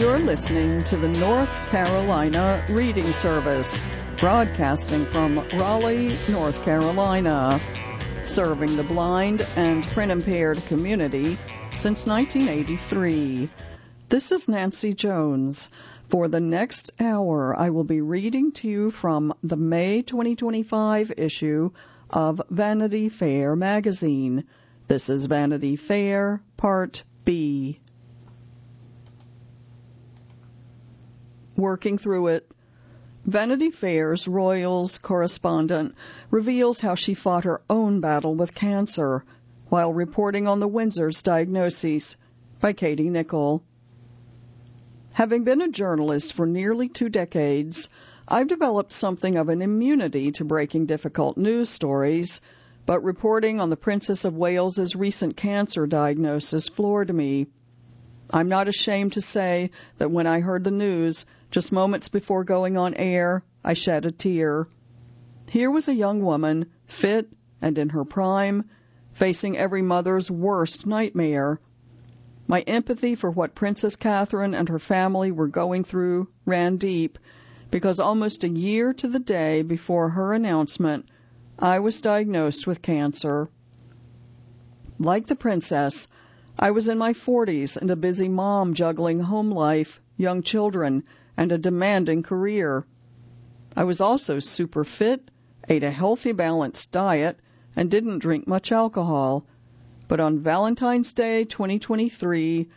You're listening to the North Carolina Reading Service, broadcasting from Raleigh, North Carolina, serving the blind and print-impaired community since 1983. This is Nancy Jones. For the next hour, I will be reading to you from the May 2025 issue of Vanity Fair magazine. This is Vanity Fair, Part B. Working through it. Vanity Fair's Royals correspondent reveals how she fought her own battle with cancer while reporting on the Windsor's diagnoses, by Katie Nichol. Having been a journalist for nearly 2 decades, I've developed something of an immunity to breaking difficult news stories, but reporting on the Princess of Wales's recent cancer diagnosis floored me. I'm not ashamed to say that when I heard the news, just moments before going on air, I shed a tear. Here was a young woman, fit and in her prime, facing every mother's worst nightmare. My empathy for what Princess Catherine and her family were going through ran deep, because almost a year to the day before her announcement, I was diagnosed with cancer. Like the princess, I was in my 40s and a busy mom juggling home life, young children, and a demanding career. I was also super fit, ate a healthy, balanced diet, and didn't drink much alcohol. But on Valentine's Day 2023,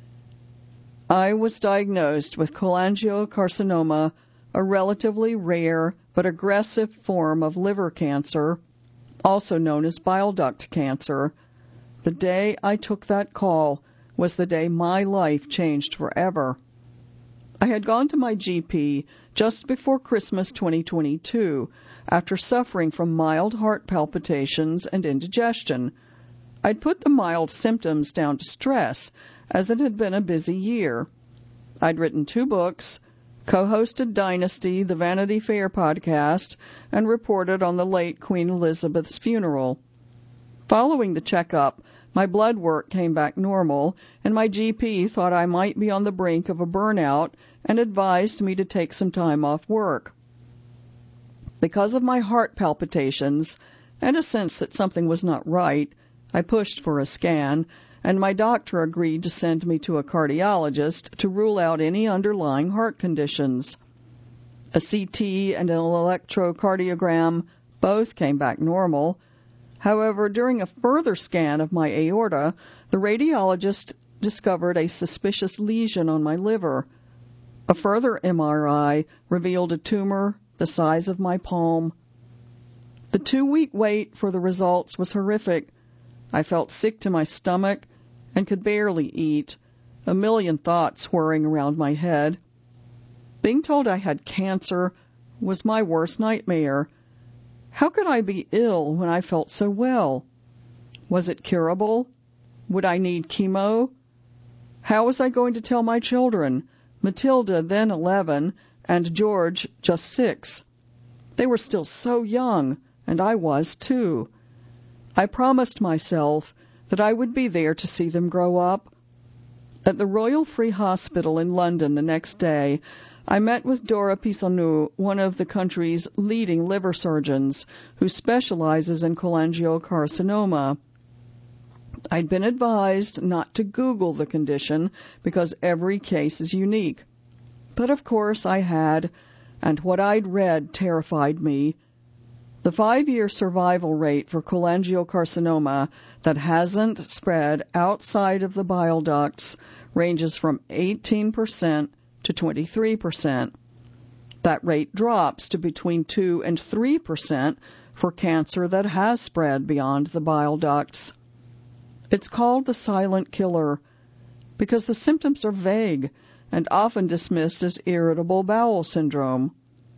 I was diagnosed with cholangiocarcinoma, a relatively rare but aggressive form of liver cancer, also known as bile duct cancer. The day I took that call was the day my life changed forever. I had gone to my GP just before Christmas 2022 after suffering from mild heart palpitations and indigestion. I'd put the mild symptoms down to stress, as it had been a busy year. I'd written 2 books, co-hosted Dynasty, the Vanity Fair podcast, and reported on the late Queen Elizabeth's funeral. Following the checkup, my blood work came back normal, and my GP thought I might be on the brink of a burnout and advised me to take some time off work. Because of my heart palpitations and a sense that something was not right, I pushed for a scan, and my doctor agreed to send me to a cardiologist to rule out any underlying heart conditions. A CT and an electrocardiogram both came back normal. However, during a further scan of my aorta, the radiologist discovered a suspicious lesion on my liver. A further MRI revealed a tumor the size of my palm. The 2-week wait for the results was horrific. I felt sick to my stomach and could barely eat, a million thoughts whirring around my head. Being told I had cancer was my worst nightmare. How could I be ill when I felt so well? Was it curable? Would I need chemo? How was I going to tell my children, Matilda, then 11, and George, just 6? They were still so young, and I was too. I promised myself that I would be there to see them grow up. At the Royal Free Hospital in London the next day, I met with Dora Pisanou, one of the country's leading liver surgeons, who specializes in cholangiocarcinoma. I'd been advised not to Google the condition because every case is unique. But of course I had, and what I'd read terrified me. The 5-year survival rate for cholangiocarcinoma that hasn't spread outside of the bile ducts ranges from 18% to 23%. That rate drops to between 2 and 3% for cancer that has spread beyond the bile ducts. It's called the silent killer because the symptoms are vague and often dismissed as irritable bowel syndrome.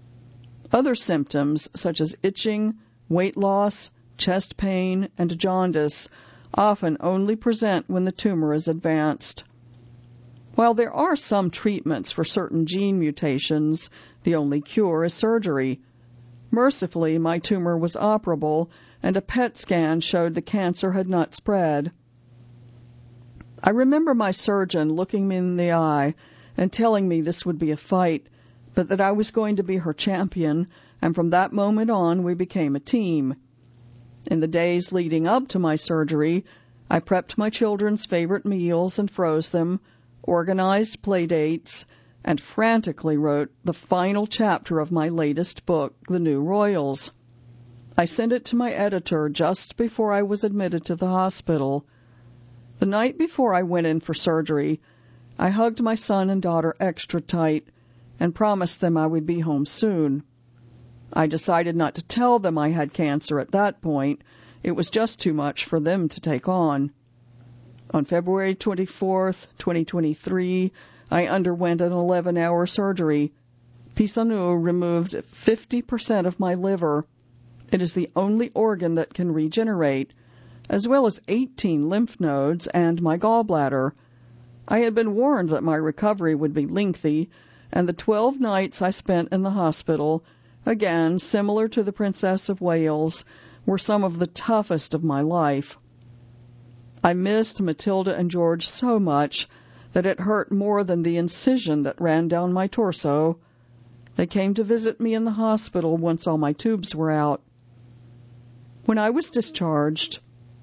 Other symptoms, such as itching, weight loss, chest pain, and jaundice, often only present when the tumor is advanced. While there are some treatments for certain gene mutations, the only cure is surgery. Mercifully, my tumor was operable, and a PET scan showed the cancer had not spread. I remember my surgeon looking me in the eye and telling me this would be a fight, but that I was going to be her champion, and from that moment on we became a team. In the days leading up to my surgery, I prepped my children's favorite meals and froze them, organized play dates, and frantically wrote the final chapter of my latest book, The New Royals. I sent it to my editor just before I was admitted to the hospital. The night before I went in for surgery, I hugged my son and daughter extra tight and promised them I would be home soon. I decided not to tell them I had cancer at that point. It was just too much for them to take on. On February 24th, 2023, I underwent an 11-hour surgery. Pisanu removed 50% of my liver. It is the only organ that can regenerate, as well as 18 lymph nodes and my gallbladder. I had been warned that my recovery would be lengthy, and the 12 nights I spent in the hospital, again similar to the Princess of Wales, were some of the toughest of my life. I missed Matilda and George so much that it hurt more than the incision that ran down my torso. They came to visit me in the hospital once all my tubes were out. When I was discharged,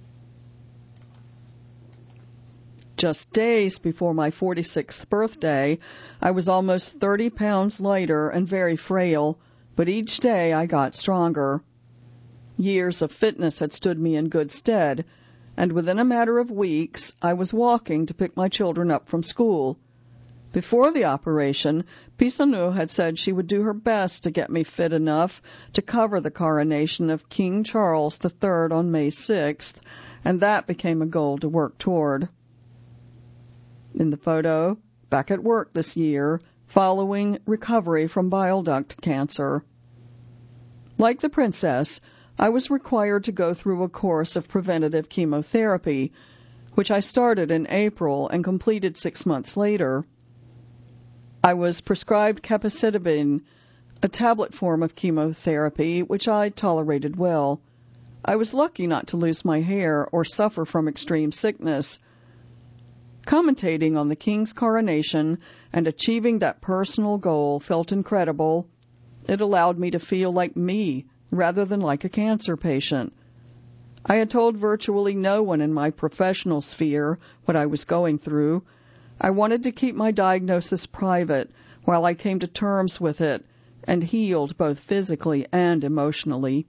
just days before my 46th birthday, I was almost 30 pounds lighter and very frail, but each day I got stronger. Years of fitness had stood me in good stead, and within a matter of weeks I was walking to pick my children up from school. Before the operation, Pisanu had said she would do her best to get me fit enough to cover the coronation of King Charles III on May 6th, and that became a goal to work toward. In the photo, back at work this year, following recovery from bile duct cancer. Like the princess, I was required to go through a course of preventative chemotherapy, which I started in April and completed 6 months later. I was prescribed capecitabine, a tablet form of chemotherapy, which I tolerated well. I was lucky not to lose my hair or suffer from extreme sickness. Commentating on the king's coronation and achieving that personal goal felt incredible. It allowed me to feel like me rather than like a cancer patient. I had told virtually no one in my professional sphere what I was going through. I wanted to keep my diagnosis private while I came to terms with it and healed both physically and emotionally.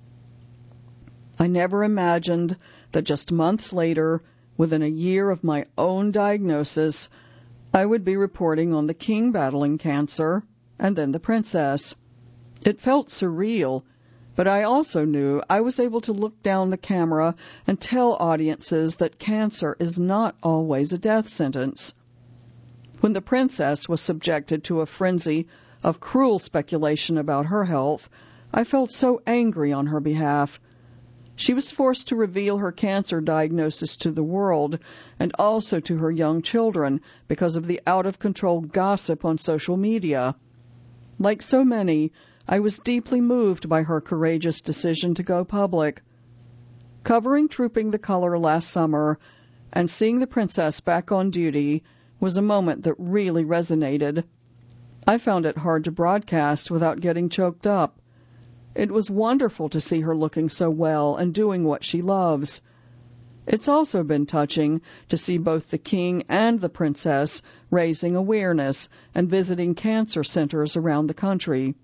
I never imagined that just months later, within a year of my own diagnosis, I would be reporting on the king battling cancer and then the princess. It felt surreal, but I also knew I was able to look down the camera and tell audiences that cancer is not always a death sentence. When the princess was subjected to a frenzy of cruel speculation about her health, I felt so angry on her behalf. She was forced to reveal her cancer diagnosis to the world and also to her young children because of the out-of-control gossip on social media. Like so many, I was deeply moved by her courageous decision to go public. Covering Trooping the Color last summer and seeing the princess back on duty was a moment that really resonated. I found it hard to broadcast without getting choked up. It was wonderful to see her looking so well and doing what she loves. It's also been touching to see both the king and the princess raising awareness and visiting cancer centers around the country.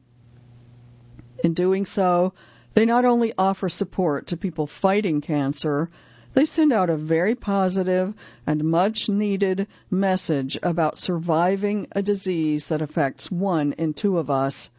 In doing so, they not only offer support to people fighting cancer, they send out a very positive and much-needed message about surviving a disease that affects 1 in 2 of us.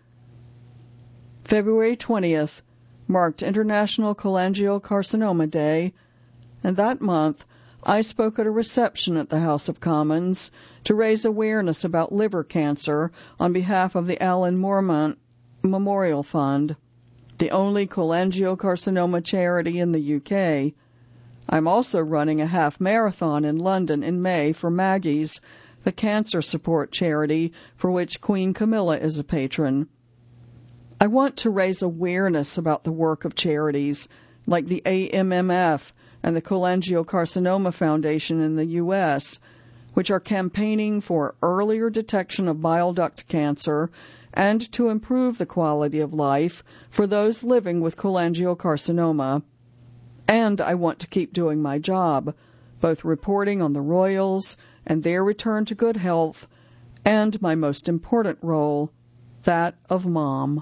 February 20th marked International Cholangiocarcinoma Day, and that month I spoke at a reception at the House of Commons to raise awareness about liver cancer on behalf of the Alan Mormont Memorial Fund, the only cholangiocarcinoma charity in the UK. I'm also running a half marathon in London in May for Maggie's, the cancer support charity for which Queen Camilla is a patron. I want to raise awareness about the work of charities like the AMMF and the Cholangiocarcinoma Foundation in the U.S., which are campaigning for earlier detection of bile duct cancer and to improve the quality of life for those living with cholangiocarcinoma. And I want to keep doing my job, both reporting on the royals and their return to good health, and my most important role, that of mom.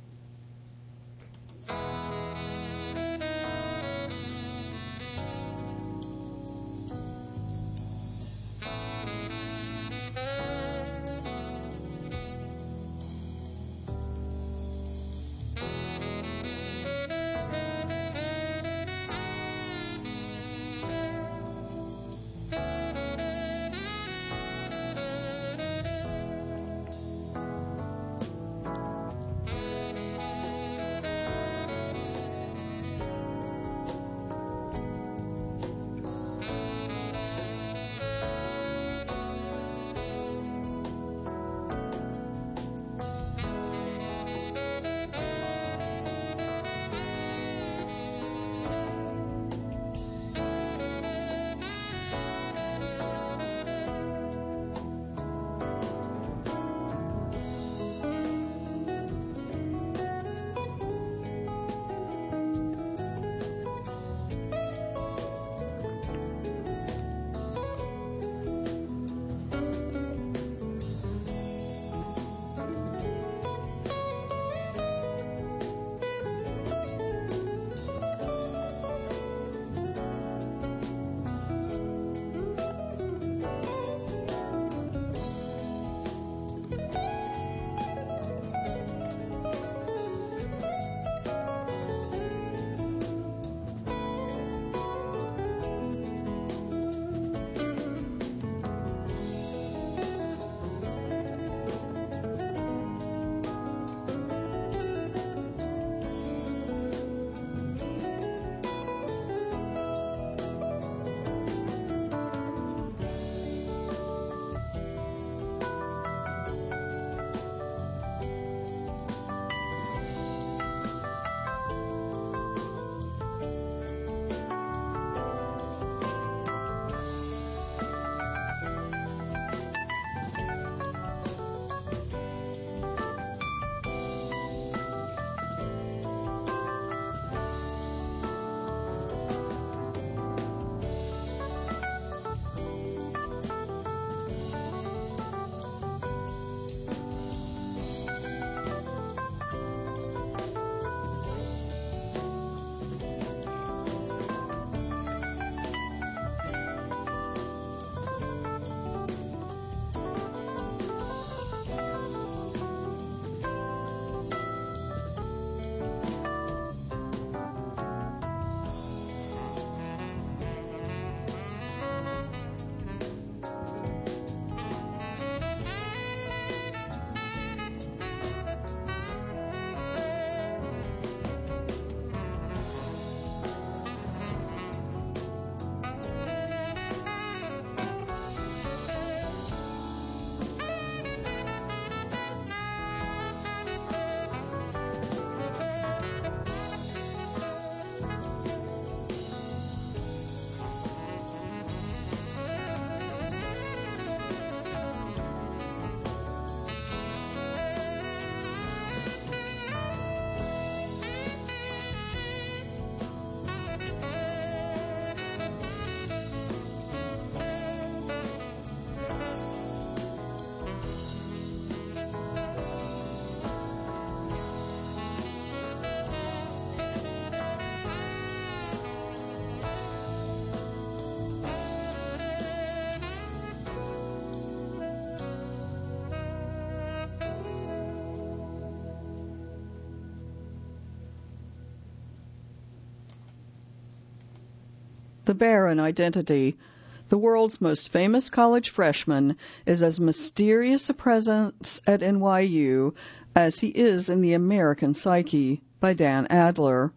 The Barron identity. The world's most famous college freshman is as mysterious a presence at NYU as he is in the American psyche, by Dan Adler.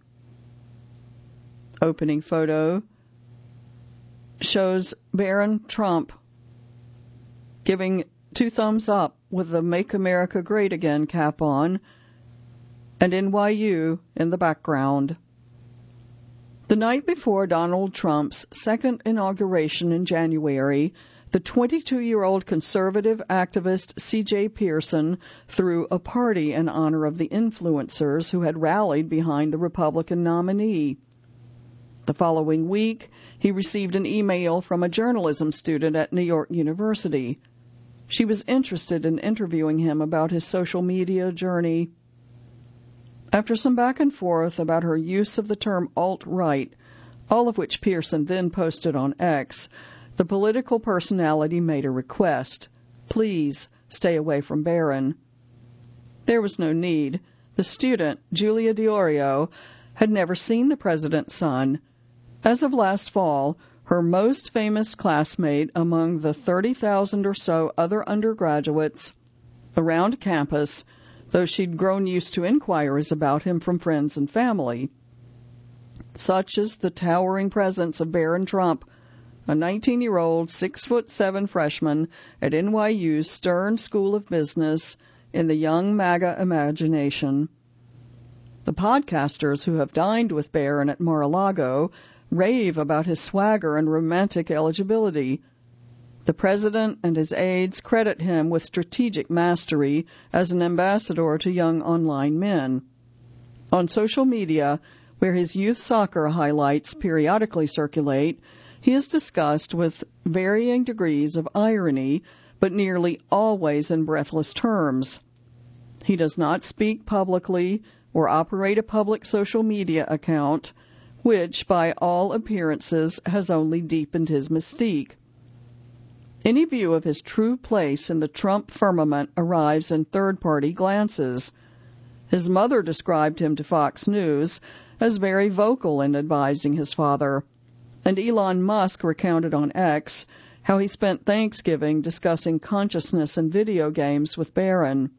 Opening photo shows Barron Trump giving 2 thumbs up with the Make America Great Again cap on, and NYU in the background. The night before Donald Trump's second inauguration in January, The 22-year-old conservative activist C.J. Pearson threw a party in honor of the influencers who had rallied behind the Republican nominee. The following week, he received an email from a journalism student at New York University. She was interested in interviewing him about his social media journey. After some back and forth about her use of the term alt-right, all of which Pearson then posted on X, the political personality made a request. Please stay away from Barron. There was no need. The student, Julia Diorio, had never seen the president's son. As of last fall, her most famous classmate among the 30,000 or so other undergraduates around campus, though she'd grown used to inquiries about him from friends and family. Such is the towering presence of Barron Trump, a 19-year-old, 6'7" freshman at NYU's Stern School of Business in the young MAGA imagination. The podcasters who have dined with Barron at Mar-a-Lago rave about his swagger and romantic eligibility. The president and his aides credit him with strategic mastery as an ambassador to young online men. On social media, where his youth soccer highlights periodically circulate, he is discussed with varying degrees of irony, but nearly always in breathless terms. He does not speak publicly or operate a public social media account, which, by all appearances, has only deepened his mystique. Any view of his true place in the Trump firmament arrives in third-party glances. His mother described him to Fox News as very vocal in advising his father, and Elon Musk recounted on X how he spent Thanksgiving discussing consciousness and video games with Barron.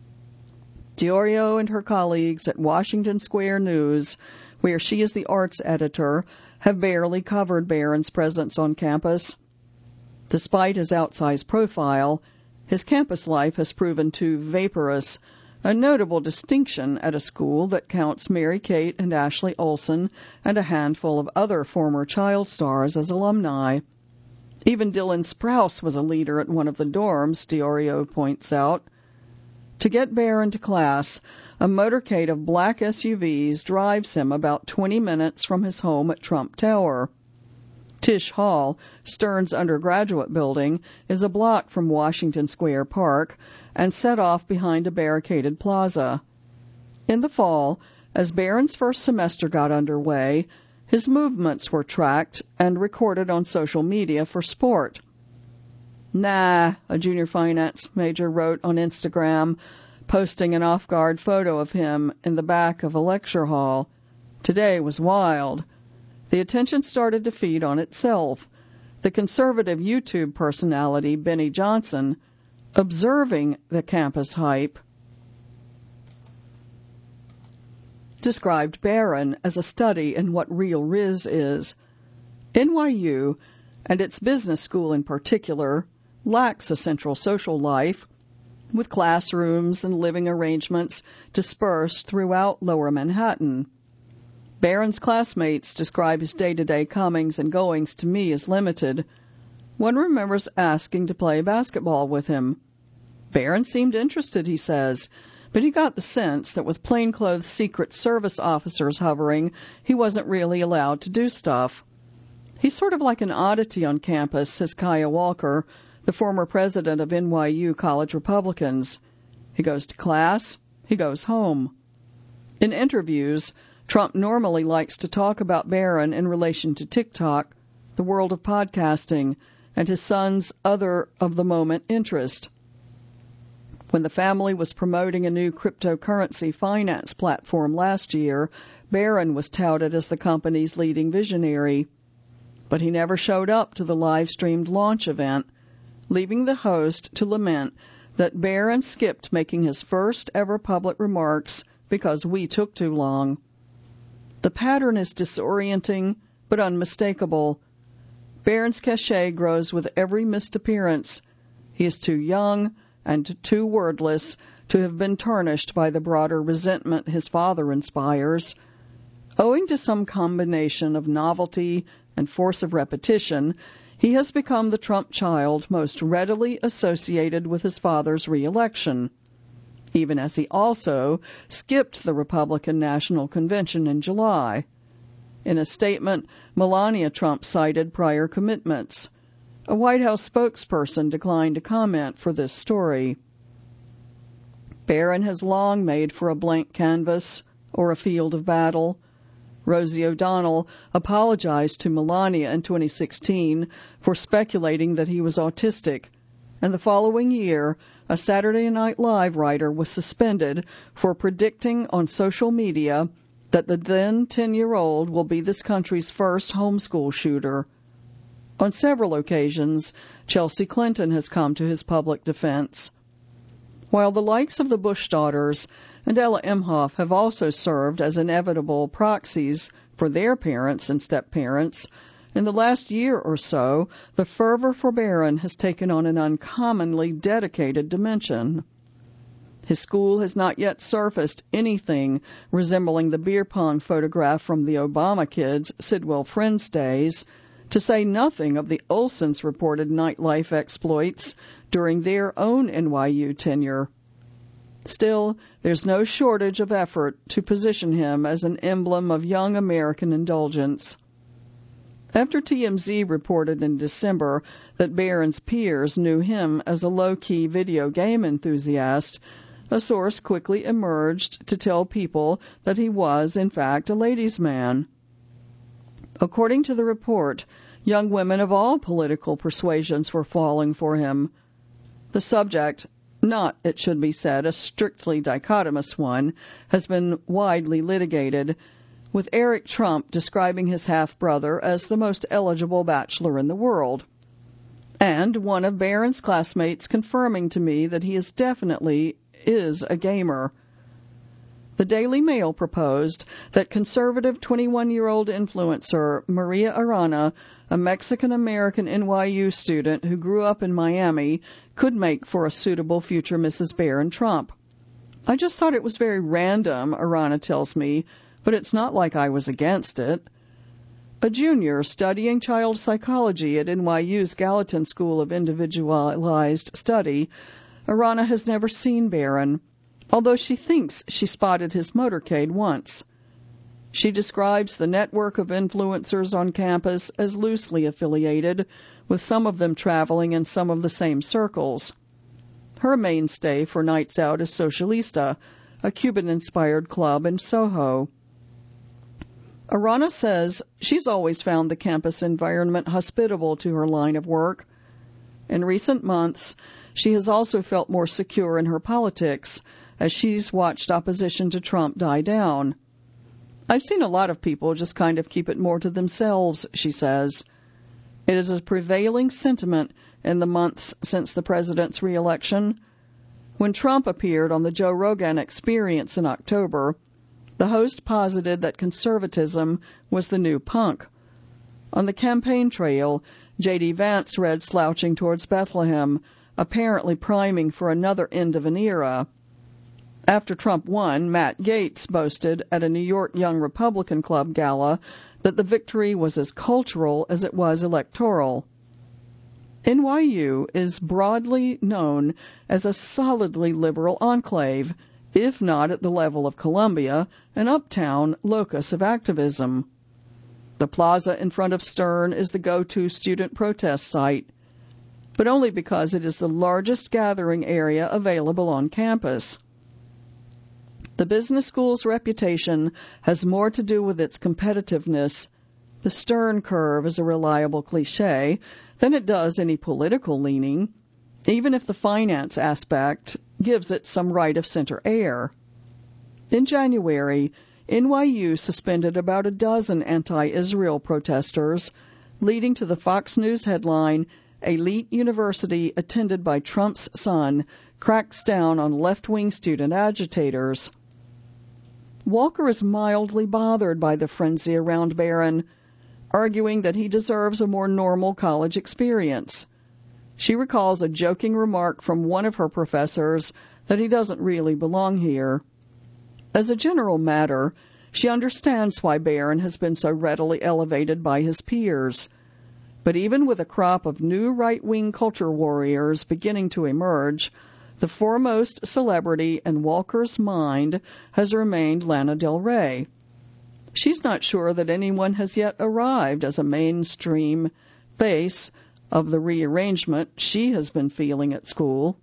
Diorio and her colleagues at Washington Square News, where she is the arts editor, have barely covered Barron's presence on campus. Despite his outsized profile, his campus life has proven too vaporous, a notable distinction at a school that counts Mary-Kate and Ashley Olsen and a handful of other former child stars as alumni. Even Dylan Sprouse was a leader at one of the dorms, Diorio points out. To get Barron to class, a motorcade of black SUVs drives him about 20 minutes from his home at Trump Tower. Tisch Hall, Stern's undergraduate building, is a block from Washington Square Park and set off behind a barricaded plaza. In the fall, as Barron's first semester got underway, his movements were tracked and recorded on social media for sport. Nah, a junior finance major wrote on Instagram, posting an off-guard photo of him in the back of a lecture hall. Today was wild. The attention started to feed on itself. The conservative YouTube personality, Benny Johnson, observing the campus hype, described Barron as a study in what real Riz is. NYU, and its business school in particular, lacks a central social life, with classrooms and living arrangements dispersed throughout Lower Manhattan. Barron's classmates describe his day-to-day comings and goings to me as limited. One remembers asking to play basketball with him. Barron seemed interested, he says, but he got the sense that with plainclothes Secret Service officers hovering, he wasn't really allowed to do stuff. He's sort of like an oddity on campus, says Kaya Walker, the former president of NYU College Republicans. He goes to class, he goes home. In interviews, Trump normally likes to talk about Barron in relation to TikTok, the world of podcasting, and his son's other of-the-moment interest. When the family was promoting a new cryptocurrency finance platform last year, Barron was touted as the company's leading visionary. But he never showed up to the live-streamed launch event, leaving the host to lament that Barron skipped making his first ever public remarks because we took too long. The pattern is disorienting but unmistakable. Barron's cachet grows with every missed appearance. He is too young and too wordless to have been tarnished by the broader resentment his father inspires. Owing to some combination of novelty, and force of repetition, he has become the Trump child most readily associated with his father's re-election, even as he also skipped the Republican National Convention in July. In a statement, Melania Trump cited prior commitments. A White House spokesperson declined to comment for this story. Barron has long made for a blank canvas or a field of battle. Rosie O'Donnell apologized to Melania in 2016 for speculating that he was autistic, and the following year, a Saturday Night Live writer was suspended for predicting on social media that the then 10-year-old will be this country's first homeschool shooter. On several occasions, Chelsea Clinton has come to his public defense. While the likes of the Bush daughters and Ella Emhoff have also served as inevitable proxies for their parents and step-parents, in the last year or so, the fervor for Barron has taken on an uncommonly dedicated dimension. His school has not yet surfaced anything resembling the beer pong photograph from the Obama kids' Sidwell Friends days, to say nothing of the Olsons' reported nightlife exploits during their own NYU tenure. Still, there's no shortage of effort to position him as an emblem of young American indulgence. After TMZ reported in December that Barron's peers knew him as a low-key video game enthusiast, a source quickly emerged to tell people that he was, in fact, a ladies' man. According to the report, young women of all political persuasions were falling for him. The subject, not, it should be said, a strictly dichotomous one, has been widely litigated, with Eric Trump describing his half-brother as the most eligible bachelor in the world, and one of Barron's classmates confirming to me that he is a gamer. The Daily Mail proposed that conservative 21-year-old influencer Maria Arana, a Mexican-American NYU student who grew up in Miami, could make for a suitable future Mrs. Barron Trump. I just thought it was very random, Arana tells me, but it's not like I was against it. A junior studying child psychology at NYU's Gallatin School of Individualized Study, Arana has never seen Barron, although she thinks she spotted his motorcade once. She describes the network of influencers on campus as loosely affiliated, with some of them traveling in some of the same circles. Her mainstay for nights out is Socialista, a Cuban-inspired club in Soho. Arana says she's always found the campus environment hospitable to her line of work. In recent months, she has also felt more secure in her politics, as she's watched opposition to Trump die down. I've seen a lot of people just kind of keep it more to themselves, she says. It is a prevailing sentiment in the months since the president's re-election. When Trump appeared on the Joe Rogan Experience in October, the host posited that conservatism was the new punk. On the campaign trail, J.D. Vance read slouching towards Bethlehem, apparently priming for another end of an era. After Trump won, Matt Gaetz boasted at a New York Young Republican Club gala that the victory was as cultural as it was electoral. NYU is broadly known as a solidly liberal enclave, if not at the level of Columbia, an uptown locus of activism. The plaza in front of Stern is the go-to student protest site, but only because it is the largest gathering area available on campus. The business school's reputation has more to do with its competitiveness, the Stern curve is a reliable cliche, than it does any political leaning, even if the finance aspect gives it some right-of-center air. In January, NYU suspended about a dozen anti-Israel protesters, leading to the Fox News headline, "Elite University attended by Trump's son cracks down on left-wing student agitators." Walker is mildly bothered by the frenzy around Barron, arguing that he deserves a more normal college experience. She recalls a joking remark from one of her professors that he doesn't really belong here. As a general matter, She understands why Barron has been so readily elevated by his peers. But even with a crop of new right-wing culture warriors beginning to emerge, the foremost celebrity in Walker's mind has remained Lana Del Rey. She's not sure that anyone has yet arrived as a mainstream face of the rearrangement she has been feeling at school.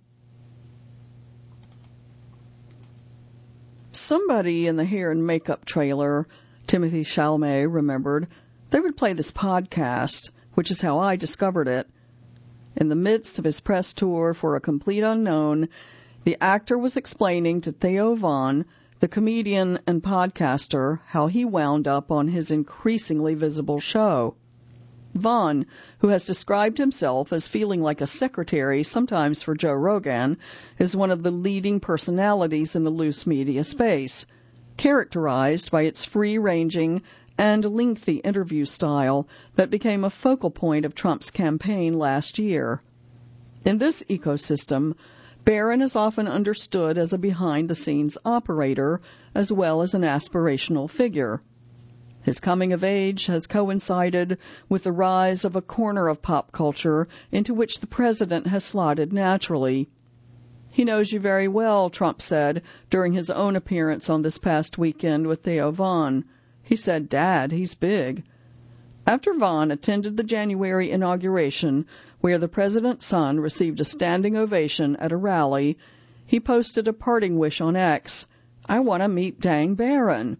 Somebody in the hair and makeup trailer, Timothy Chalamet, remembered they would play this podcast, which is how I discovered it. In the midst of his press tour for A Complete Unknown, the actor was explaining to Theo Von, the comedian and podcaster, how he wound up on his increasingly visible show. Von, who has described himself as feeling like a secretary sometimes for Joe Rogan, is one of the leading personalities in the loose media space, characterized by its free-ranging and lengthy interview style that became a focal point of Trump's campaign last year. In this ecosystem, Barron is often understood as a behind-the-scenes operator as well as an aspirational figure. His coming of age has coincided with the rise of a corner of pop culture into which the president has slotted naturally. He knows you very well, Trump said during his own appearance on this past weekend with Theo Von. He said, "Dad, he's big." After Von attended the January inauguration, where the president's son received a standing ovation at a rally, he posted a parting wish on X, "I want to meet dang Barron."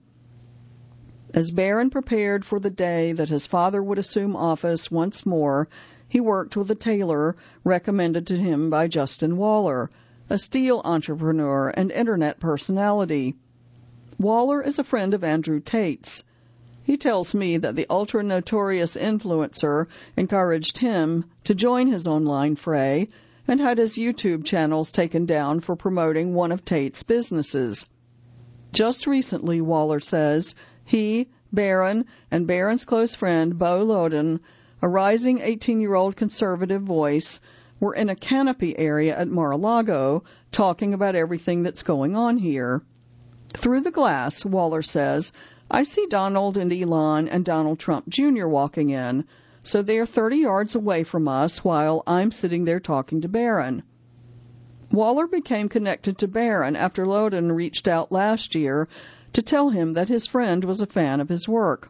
As Barron prepared for the day that his father would assume office once more, he worked with a tailor recommended to him by Justin Waller, a steel entrepreneur and internet personality. Waller is a friend of Andrew Tate's. He tells me that the ultra-notorious influencer encouraged him to join his online fray and had his YouTube channels taken down for promoting one of Tate's businesses. Just recently, Waller says, he, Barron, and Barron's close friend, Beau Loden, a rising 18-year-old conservative voice, were in a canopy area at Mar-a-Lago talking about everything that's going on here. Through the glass, Waller says, I see Donald and Elon and Donald Trump Jr. walking in, so they're 30 yards away from us while I'm sitting there talking to Barron. Waller became connected to Barron after Loden reached out last year to tell him that his friend was a fan of his work.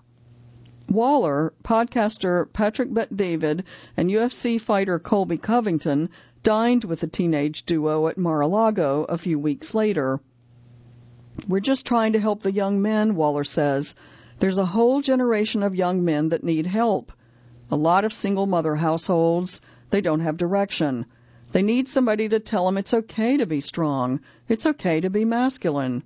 Waller, podcaster Patrick Bet-David, and UFC fighter Colby Covington dined with the teenage duo at Mar-a-Lago a few weeks later. We're just trying to help the young men, Waller says. There's a whole generation of young men that need help. A lot of single mother households, they don't have direction. They need somebody to tell them it's okay to be strong. It's okay to be masculine.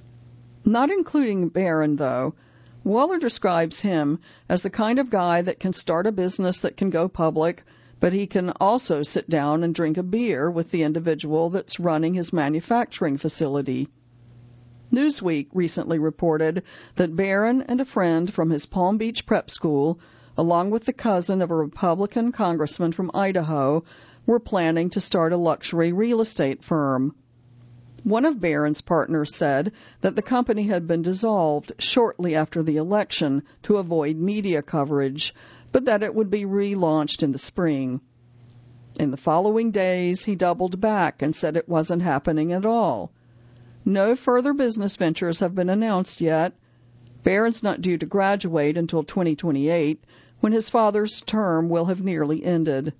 Not including Barron, though. Waller describes him as the kind of guy that can start a business that can go public, but he can also sit down and drink a beer with the individual that's running his manufacturing facility. Newsweek recently reported that Barron and a friend from his Palm Beach prep school, along with the cousin of a Republican congressman from Idaho, were planning to start a luxury real estate firm. One of Barron's partners said that the company had been dissolved shortly after the election to avoid media coverage, but that it would be relaunched in the spring. In the following days, he doubled back and said it wasn't happening at all. No further business ventures have been announced yet. Barron's not due to graduate until 2028, when his father's term will have nearly ended.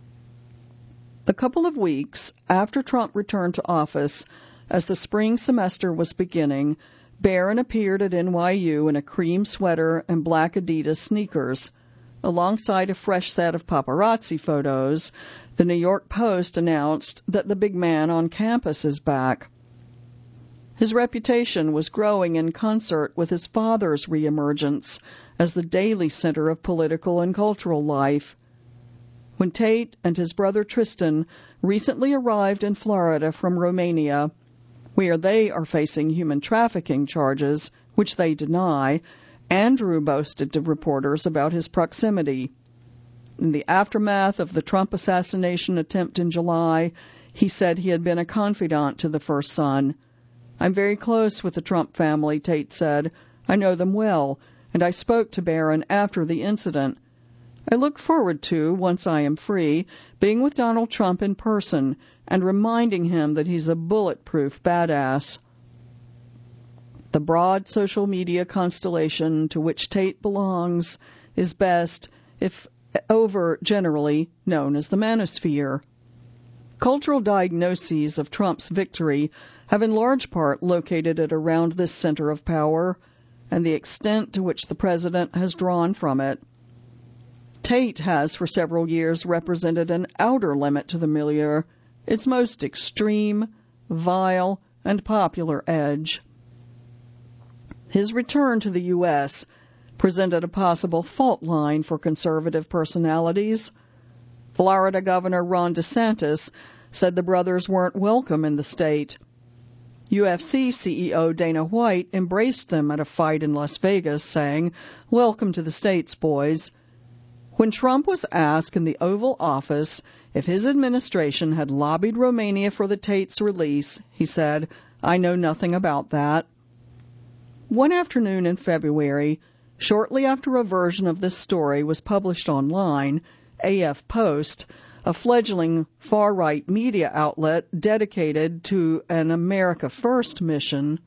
A couple of weeks after Trump returned to office, as the spring semester was beginning, Barron appeared at NYU in a cream sweater and black Adidas sneakers. Alongside a fresh set of paparazzi photos, the New York Post announced that the big man on campus is back. His reputation was growing in concert with his father's reemergence as the daily center of political and cultural life. When Tate and his brother Tristan recently arrived in Florida from Romania, where they are facing human trafficking charges, which they deny, Andrew boasted to reporters about his proximity. In the aftermath of the Trump assassination attempt in July, he said he had been a confidant to the first son. I'm very close with the Trump family, Tate said. I know them well, and I spoke to Barron after the incident. I look forward to, once I am free, being with Donald Trump in person and reminding him that he's a bulletproof badass. The broad social media constellation to which Tate belongs is best, if over generally, known as the manosphere. Cultural diagnoses of Trump's victory have in large part located it around this center of power and the extent to which the president has drawn from it. Tate has for several years represented an outer limit to the milieu, its most extreme, vile, and popular edge. His return to the U.S. presented a possible fault line for conservative personalities. Florida Governor Ron DeSantis said the brothers weren't welcome in the state. UFC CEO Dana White embraced them at a fight in Las Vegas, saying, "Welcome to the States, boys." When Trump was asked in the Oval Office if his administration had lobbied Romania for the Tates' release, he said, "I know nothing about that." One afternoon in February, shortly after a version of this story was published online, AF Post, a fledgling far-right media outlet dedicated to an America First mission,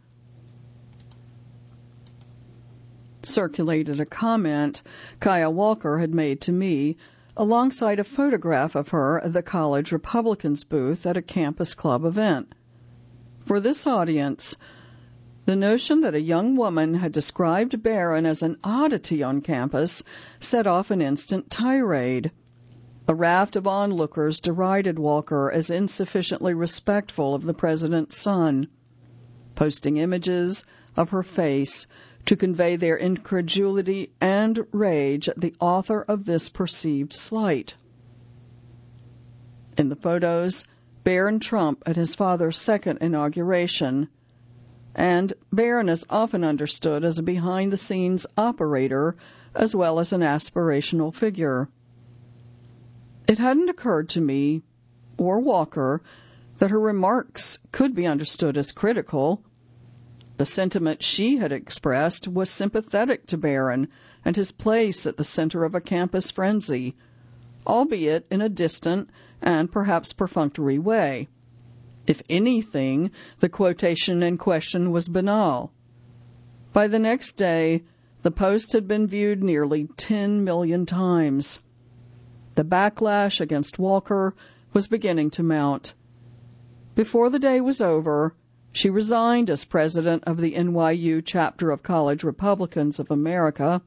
circulated a comment Kaya Walker had made to me alongside a photograph of her at the college Republicans booth at a campus club event. For this audience, the notion that a young woman had described Barron as an oddity on campus set off an instant tirade. A raft of onlookers derided Walker as insufficiently respectful of the president's son, posting images of her face to convey their incredulity and rage at the author of this perceived slight. In the photos, Barron Trump at his father's second inauguration, and Barron is often understood as a behind-the-scenes operator as well as an aspirational figure. It hadn't occurred to me, or Walker, that her remarks could be understood as critical. The sentiment she had expressed was sympathetic to Barron and his place at the center of a campus frenzy, albeit in a distant and perhaps perfunctory way. If anything, the quotation in question was banal. By the next day, the post had been viewed nearly 10 million times. The backlash against Walker was beginning to mount. Before the day was over, she resigned as president of the NYU chapter of College Republicans of America,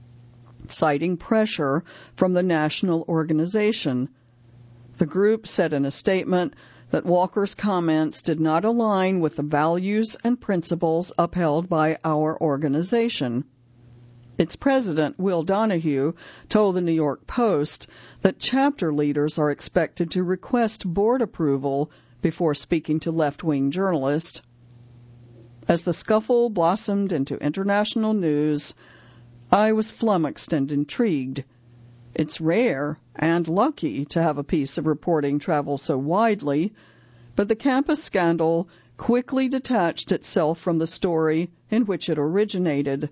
citing pressure from the national organization. The group said in a statement that Walker's comments did not align with the values and principles upheld by our organization. Its president, Will Donahue, told the New York Post that chapter leaders are expected to request board approval before speaking to left-wing journalists. As the scuffle blossomed into international news, I was flummoxed and intrigued. It's rare and lucky to have a piece of reporting travel so widely, but the campus scandal quickly detached itself from the story in which it originated.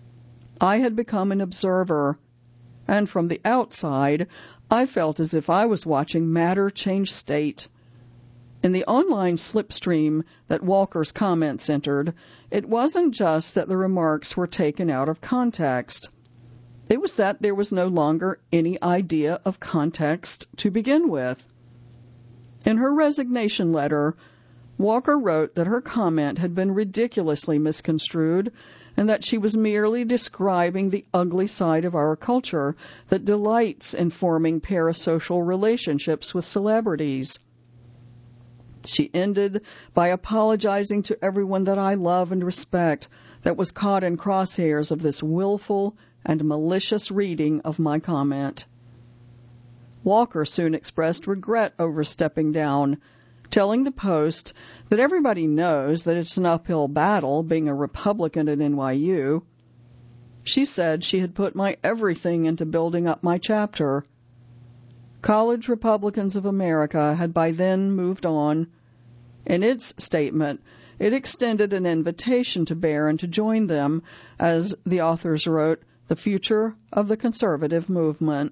I had become an observer, and from the outside, I felt as if I was watching matter change state. In the online slipstream that Walker's comments entered, it wasn't just that the remarks were taken out of context. It was that there was no longer any idea of context to begin with. In her resignation letter, Walker wrote that her comment had been ridiculously misconstrued and that she was merely describing the ugly side of our culture that delights in forming parasocial relationships with celebrities. She ended by apologizing to everyone that I love and respect that was caught in crosshairs of this willful and malicious reading of my comment. Walker soon expressed regret over stepping down, telling the Post that everybody knows that it's an uphill battle being a Republican at NYU. She said she had put my everything into building up my chapter. College Republicans of America had by then moved on. In its statement, It extended an invitation to Barron to join them as the authors wrote, the future of the conservative movement.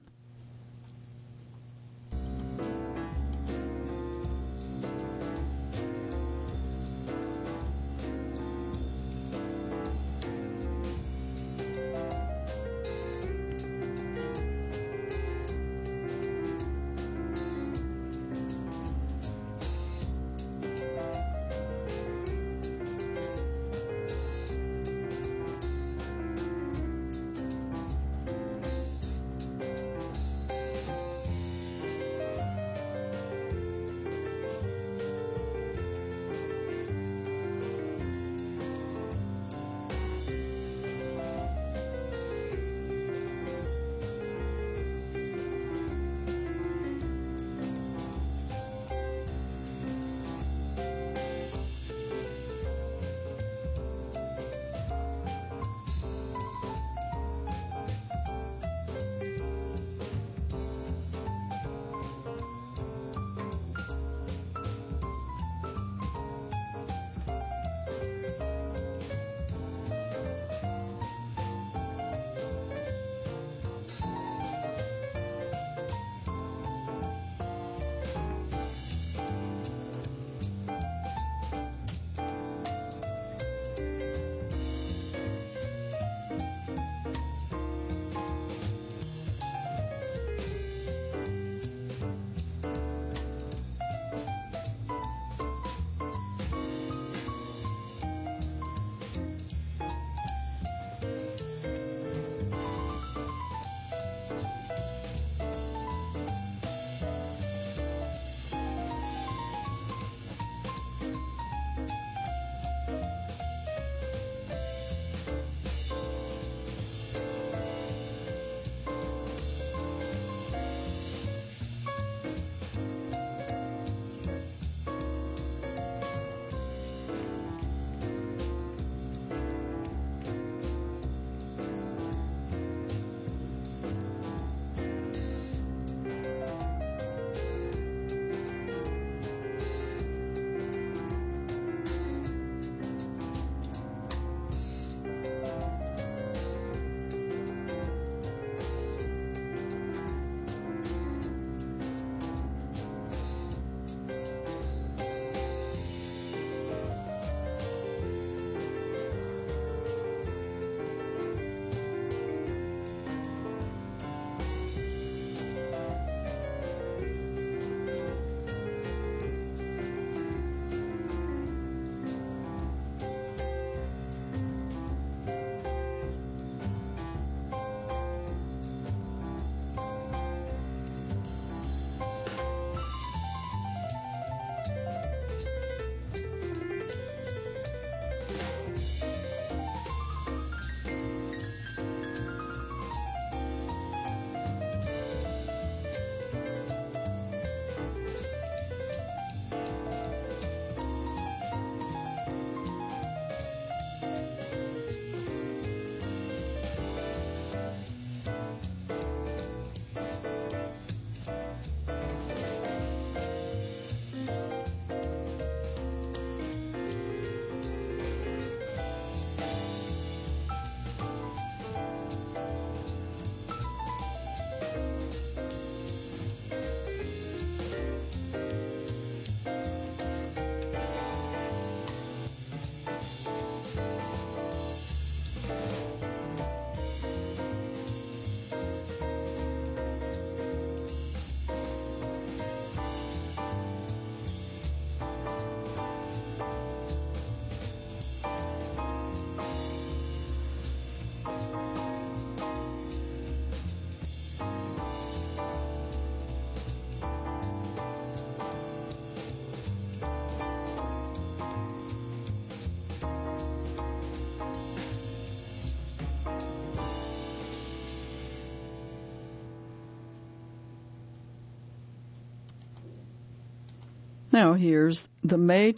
Now here's the May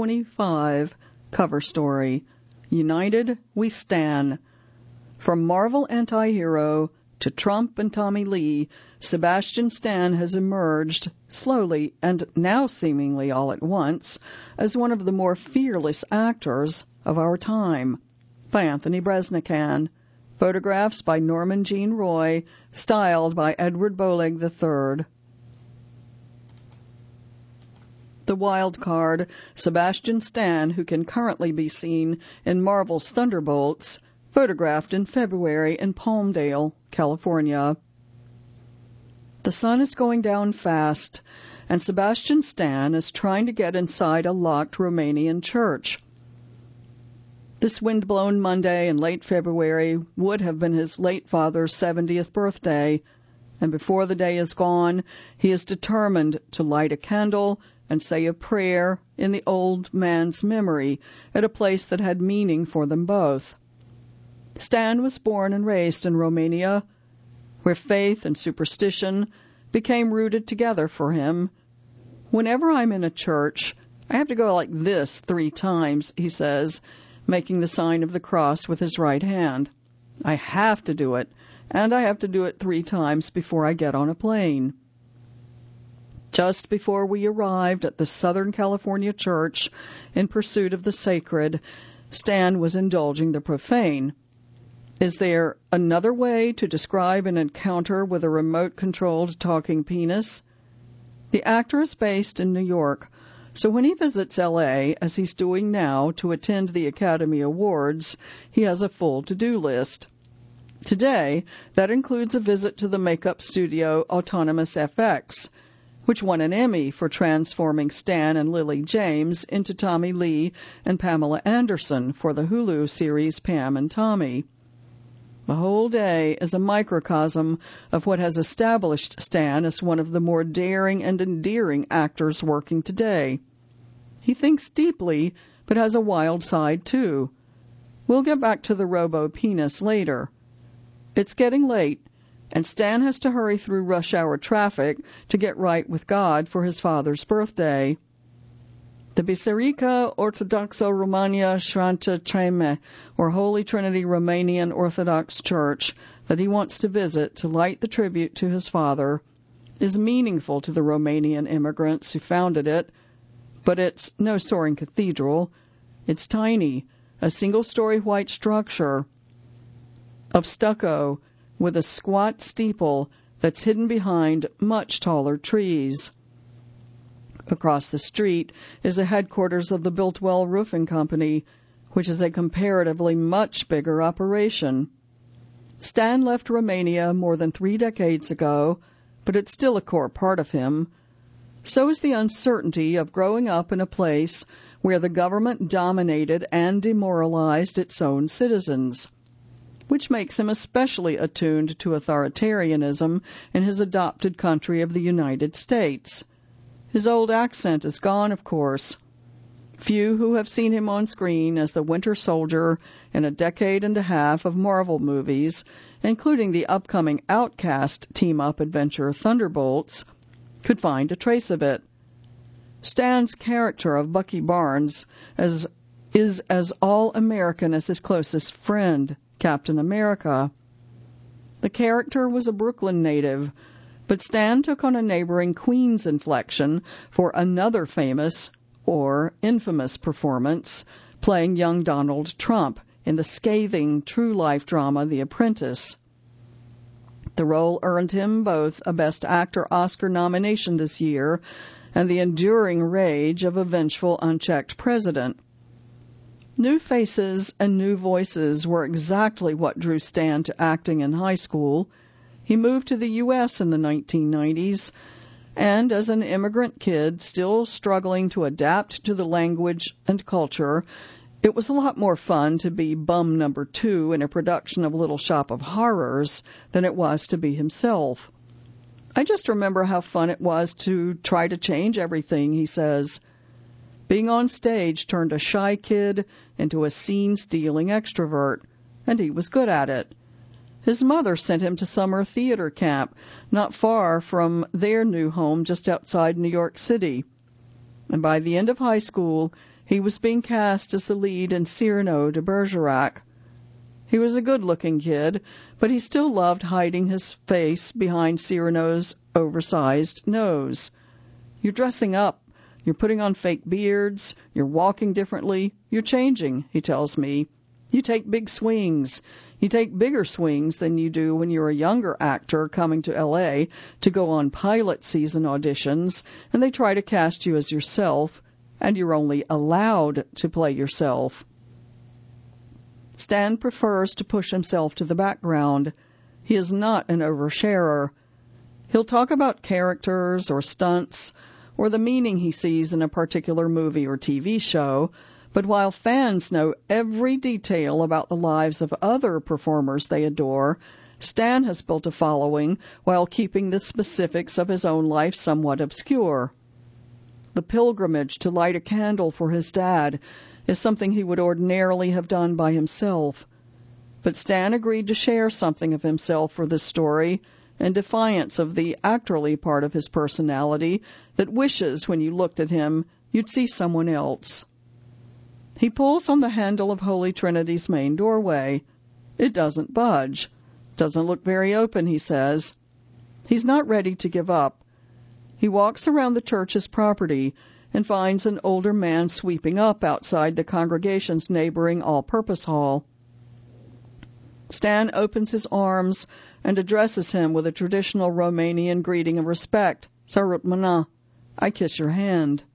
2025 cover story, United We Stand, from Marvel Anti-Hero to Trump and Tommy Lee, Sebastian Stan has emerged, slowly and now seemingly all at once, as one of the more fearless actors of our time. By Anthony Breznican. Photographs by Norman Jean Roy, styled by Edward Boleg III. The wild card, Sebastian Stan, who can currently be seen in Marvel's Thunderbolts, photographed in February in Palmdale, California. The sun is going down fast, and Sebastian Stan is trying to get inside a locked Romanian church. This wind-blown Monday in late February would have been his late father's 70th birthday, and before the day is gone, he is determined to light a candle and say a prayer in the old man's memory at a place that had meaning for them both. Stan was born and raised in Romania, where faith and superstition became rooted together for him. Whenever I'm in a church, I have to go like this 3 times, he says, making the sign of the cross with his right hand. I have to do it, and I have to do it 3 times before I get on a plane. Just before we arrived at the Southern California church in pursuit of the sacred, Stan was indulging the profane. Is there another way to describe an encounter with a remote-controlled talking penis? The actor is based in New York, so when he visits L.A., as he's doing now, to attend the Academy Awards, he has a full to-do list. Today, that includes a visit to the makeup studio Autonomous FX, which won an Emmy for transforming Stan and Lily James into Tommy Lee and Pamela Anderson for the Hulu series Pam and Tommy. The whole day is a microcosm of what has established Stan as one of the more daring and endearing actors working today. He thinks deeply, but has a wild side, too. We'll get back to the robo-penis later. It's getting late, and Stan has to hurry through rush hour traffic to get right with God for his father's birthday. The Biserica Ortodoxo Romania Sfânta Treime, or Holy Trinity Romanian Orthodox Church, that he wants to visit to light the tribute to his father, is meaningful to the Romanian immigrants who founded it, but it's no soaring cathedral. It's tiny, a single-story white structure of stucco with a squat steeple that's hidden behind much taller trees. Across the street is the headquarters of the Biltwell Roofing Company, which is a comparatively much bigger operation. Stan left Romania more than 3 decades ago, but it's still a core part of him. So is the uncertainty of growing up in a place where the government dominated and demoralized its own citizens, which makes him especially attuned to authoritarianism in his adopted country of the United States. His old accent is gone, of course. Few who have seen him on screen as the Winter Soldier in a decade and a half of Marvel movies, including the upcoming Outcast team-up adventure Thunderbolts, could find a trace of it. Stan's character of Bucky Barnes is as all-American as his closest friend, Captain America. The character was a Brooklyn native, but Stan took on a neighboring Queens inflection for another famous or infamous performance, playing young Donald Trump in the scathing true-life drama The Apprentice. The role earned him both a Best Actor Oscar nomination this year and the enduring rage of a vengeful, unchecked president. New faces and new voices were exactly what drew Stan to acting in high school. He moved to the U.S. in the 1990s, and as an immigrant kid still struggling to adapt to the language and culture, it was a lot more fun to be bum number 2 in a production of Little Shop of Horrors than it was to be himself. I just remember how fun it was to try to change everything, he says. Being on stage turned a shy kid into a scene-stealing extrovert, and he was good at it. His mother sent him to summer theater camp, not far from their new home just outside New York City. And by the end of high school, he was being cast as the lead in Cyrano de Bergerac. He was a good-looking kid, but he still loved hiding his face behind Cyrano's oversized nose. You're dressing up. You're putting on fake beards. You're walking differently. You're changing, he tells me. You take big swings. You take bigger swings than you do when you're a younger actor coming to L.A. to go on pilot season auditions, and they try to cast you as yourself, and you're only allowed to play yourself. Stan prefers to push himself to the background. He is not an oversharer. He'll talk about characters or stunts or the meaning he sees in a particular movie or TV show, but while fans know every detail about the lives of other performers they adore, Stan has built a following while keeping the specifics of his own life somewhat obscure. The pilgrimage to light a candle for his dad is something he would ordinarily have done by himself. But Stan agreed to share something of himself for this story, in defiance of the actorly part of his personality that wishes when you looked at him you'd see someone else. He pulls on the handle of Holy Trinity's main doorway. It doesn't budge. Doesn't look very open, he says. He's not ready to give up. He walks around the church's property and finds an older man sweeping up outside the congregation's neighboring all-purpose hall. Stan opens his arms and addresses him with a traditional Romanian greeting of respect. Sarut mana, I kiss your hand.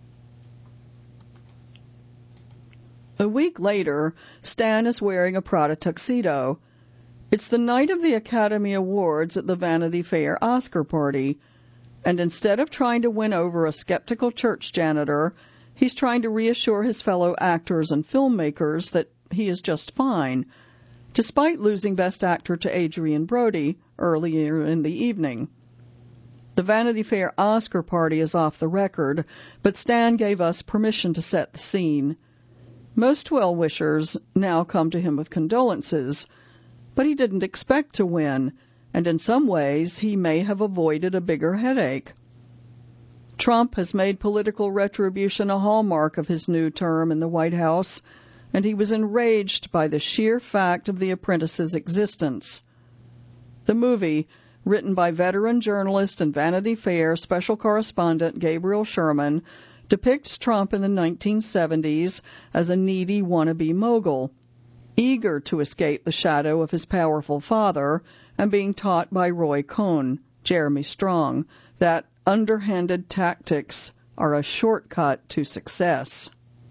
A week later, Stan is wearing a Prada tuxedo. It's the night of the Academy Awards at the Vanity Fair Oscar party, and instead of trying to win over a skeptical church janitor, he's trying to reassure his fellow actors and filmmakers that he is just fine, despite losing Best Actor to Adrian Brody earlier in the evening. The Vanity Fair Oscar party is off the record, but Stan gave us permission to set the scene. Most well-wishers now come to him with condolences, but he didn't expect to win, and in some ways he may have avoided a bigger headache. Trump has made political retribution a hallmark of his new term in the White House, and he was enraged by the sheer fact of The Apprentice's existence. The movie, written by veteran journalist and Vanity Fair special correspondent Gabriel Sherman, depicts Trump in the 1970s as a needy wannabe mogul, eager to escape the shadow of his powerful father and being taught by Roy Cohn, Jeremy Strong, that underhanded tactics are a shortcut to success.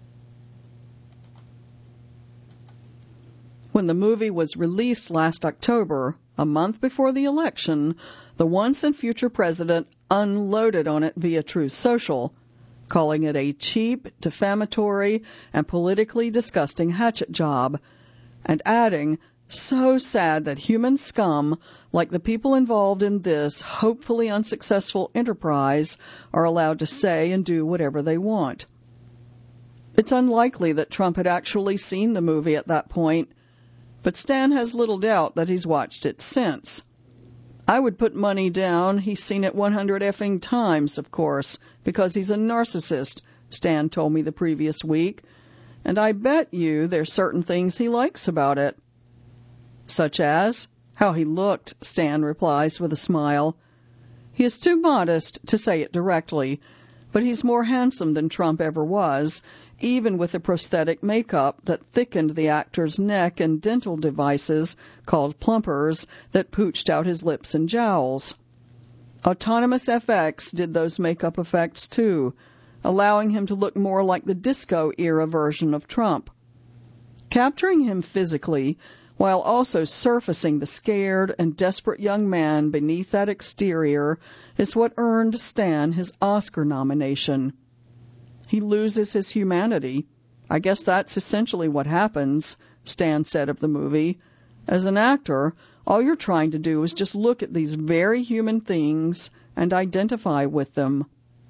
When the movie was released last October, a month before the election, the once and future president unloaded on it via Truth Social, calling it a cheap, defamatory, and politically disgusting hatchet job, and adding, so sad that human scum, like the people involved in this hopefully unsuccessful enterprise, are allowed to say and do whatever they want. It's unlikely that Trump had actually seen the movie at that point, but Stan has little doubt that he's watched it since. I would put money down he's seen it 100 effing times, of course, because he's a narcissist, Stan told me the previous week, and I bet you there's certain things he likes about it. Such as how he looked, Stan replies with a smile. He is too modest to say it directly, but he's more handsome than Trump ever was, even with the prosthetic makeup that thickened the actor's neck and dental devices called plumpers that pooched out his lips and jowls. Autonomous FX did those makeup effects too, allowing him to look more like the disco-era version of Trump. Capturing him physically, while also surfacing the scared and desperate young man beneath that exterior, is what earned Stan his Oscar nomination. He loses his humanity. I guess that's essentially what happens, Stan said of the movie. As an actor, all you're trying to do is just look at these very human things and identify with them.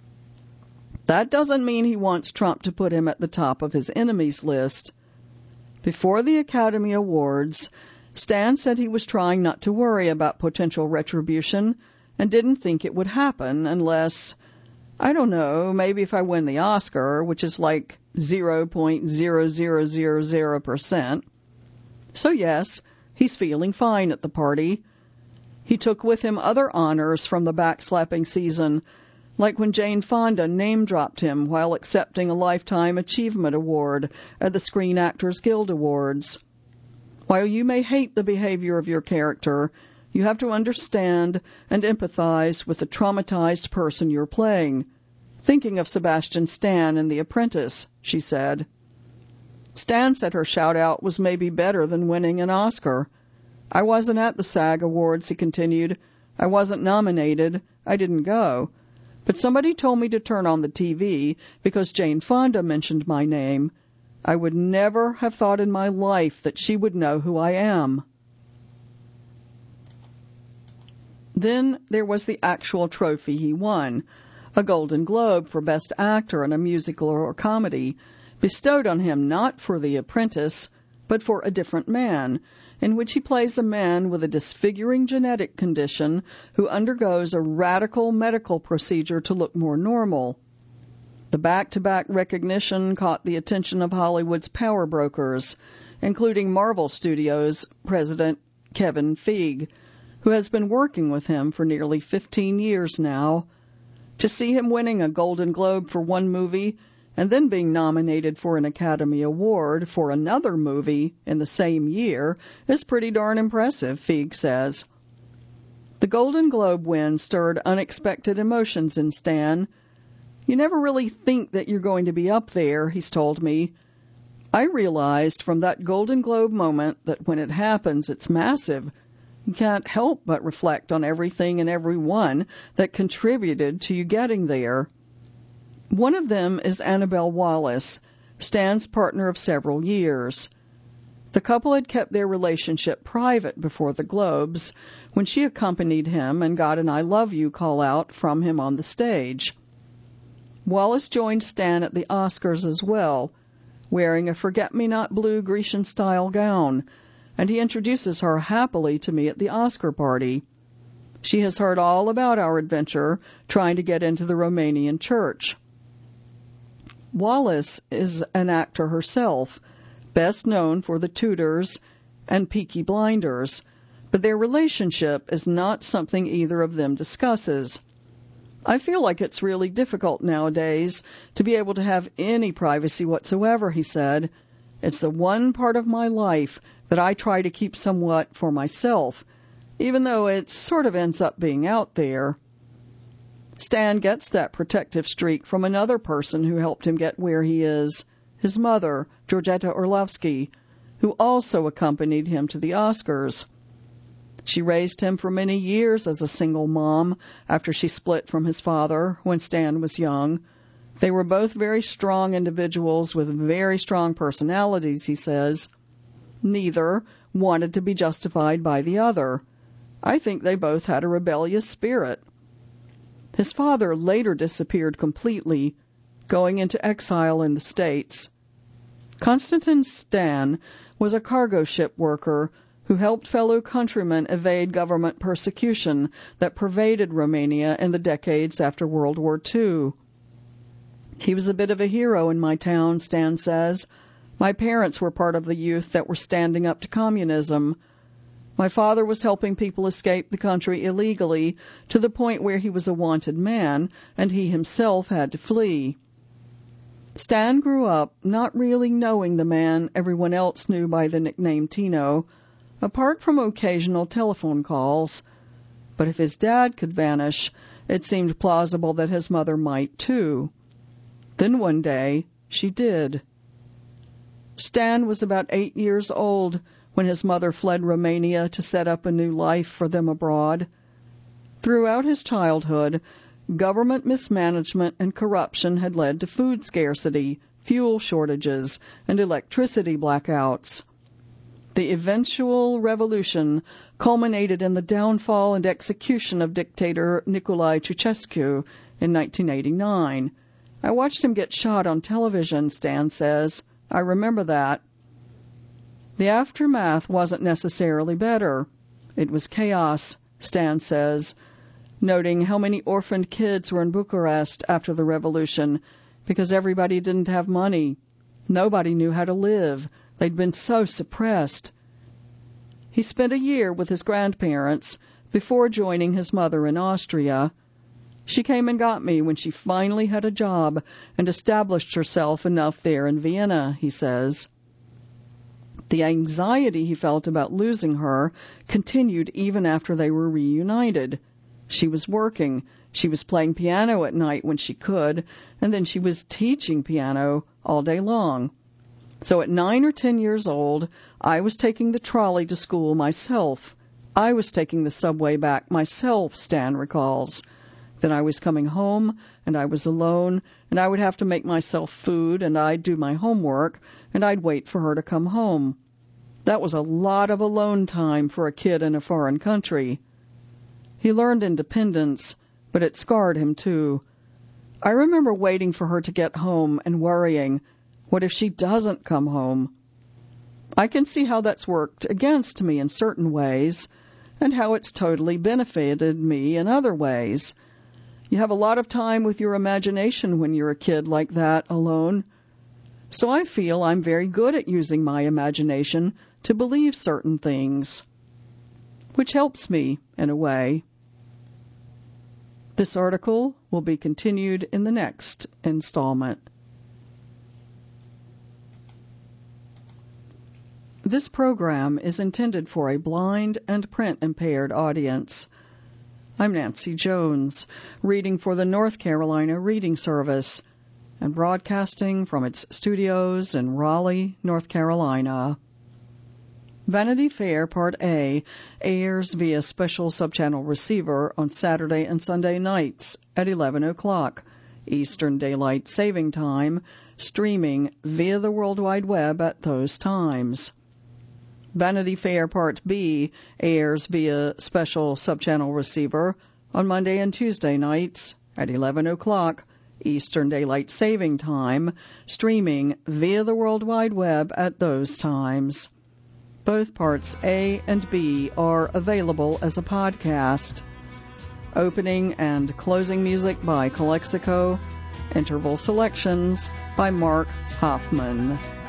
That doesn't mean he wants Trump to put him at the top of his enemies list. Before the Academy Awards, Stan said he was trying not to worry about potential retribution and didn't think it would happen unless, I don't know, maybe if I win the Oscar, which is like 0.0000%. So yes, he's feeling fine at the party. He took with him other honors from the backslapping season, like when Jane Fonda name-dropped him while accepting a Lifetime Achievement Award at the Screen Actors Guild Awards. While you may hate the behavior of your character, you have to understand and empathize with the traumatized person you're playing. Thinking of Sebastian Stan in The Apprentice, she said. Stan said her shout-out was maybe better than winning an Oscar. I wasn't at the SAG Awards, he continued. I wasn't nominated. I didn't go. But somebody told me to turn on the TV because Jane Fonda mentioned my name. I would never have thought in my life that she would know who I am. Then there was the actual trophy he won, a Golden Globe for Best Actor in a Musical or Comedy, bestowed on him not for The Apprentice, but for A Different Man, in which he plays a man with a disfiguring genetic condition who undergoes a radical medical procedure to look more normal. The back-to-back recognition caught the attention of Hollywood's power brokers, including Marvel Studios president Kevin Feige, who has been working with him for nearly 15 years now. To see him winning a Golden Globe for one movie and then being nominated for an Academy Award for another movie in the same year is pretty darn impressive, Feige says. The Golden Globe win stirred unexpected emotions in Stan. You never really think that you're going to be up there, he's told me. I realized from that Golden Globe moment that when it happens, it's massive. You can't help but reflect on everything and everyone that contributed to you getting there. One of them is Annabelle Wallis, Stan's partner of several years. The couple had kept their relationship private before the Globes when she accompanied him and got an I love you call out from him on the stage. Wallis joined Stan at the Oscars as well, wearing a forget-me-not blue Grecian-style gown, and he introduces her happily to me at the Oscar party. She has heard all about our adventure trying to get into the Romanian church. Wallis is an actor herself, best known for The Tudors and Peaky Blinders, but their relationship is not something either of them discusses. I feel like it's really difficult nowadays to be able to have any privacy whatsoever, he said. It's the one part of my life that I try to keep somewhat for myself, even though it sort of ends up being out there. Stan gets that protective streak from another person who helped him get where he is, his mother, Georgetta Orlovsky, who also accompanied him to the Oscars. She raised him for many years as a single mom after she split from his father when Stan was young. They were both very strong individuals with very strong personalities, he says. Neither wanted to be justified by the other. I think they both had a rebellious spirit. His father later disappeared completely, going into exile in the States. Konstantin Stan was a cargo ship worker who helped fellow countrymen evade government persecution that pervaded Romania in the decades after World War II. He was a bit of a hero in my town, Stan says. My parents were part of the youth that were standing up to communism. My father was helping people escape the country illegally to the point where he was a wanted man, and he himself had to flee. Stan grew up not really knowing the man everyone else knew by the nickname Tino, apart from occasional telephone calls. But if his dad could vanish, it seemed plausible that his mother might too. Then one day, she did. Stan was about 8 years old when his mother fled Romania to set up a new life for them abroad. Throughout his childhood, government mismanagement and corruption had led to food scarcity, fuel shortages, and electricity blackouts. The eventual revolution culminated in the downfall and execution of dictator Nicolae Ceausescu in 1989. I watched him get shot on television, Stan says. I remember that. The aftermath wasn't necessarily better. It was chaos, Stan says, noting how many orphaned kids were in Bucharest after the revolution because everybody didn't have money. Nobody knew how to live. They'd been so suppressed. He spent a year with his grandparents before joining his mother in Austria. She came and got me when she finally had a job and established herself enough there in Vienna, he says. The anxiety he felt about losing her continued even after they were reunited. She was working. She was playing piano at night when she could, and then she was teaching piano all day long. So at 9 or 10 years old, I was taking the trolley to school myself. I was taking the subway back myself, Stan recalls. Then I was coming home, and I was alone, and I would have to make myself food, and I'd do my homework, and I'd wait for her to come home. That was a lot of alone time for a kid in a foreign country. He learned independence, but it scarred him too. I remember waiting for her to get home and worrying, what if she doesn't come home? I can see how that's worked against me in certain ways, and how it's totally benefited me in other ways. You have a lot of time with your imagination when you're a kid like that, alone. So I feel I'm very good at using my imagination to believe certain things, which helps me in a way. This article will be continued in the next installment. This program is intended for a blind and print-impaired audience. I'm Nancy Jones, reading for the North Carolina Reading Service and broadcasting from its studios in Raleigh, North Carolina. Vanity Fair Part A airs via special subchannel receiver on Saturday and Sunday nights at 11 o'clock Eastern Daylight Saving Time, streaming via the World Wide Web at those times. Vanity Fair Part B airs via special subchannel receiver on Monday and Tuesday nights at 11 o'clock Eastern Daylight Saving Time, streaming via the World Wide Web at those times. Both parts A and B are available as a podcast. Opening and closing music by Calexico. Interval selections by Mark Hoffman.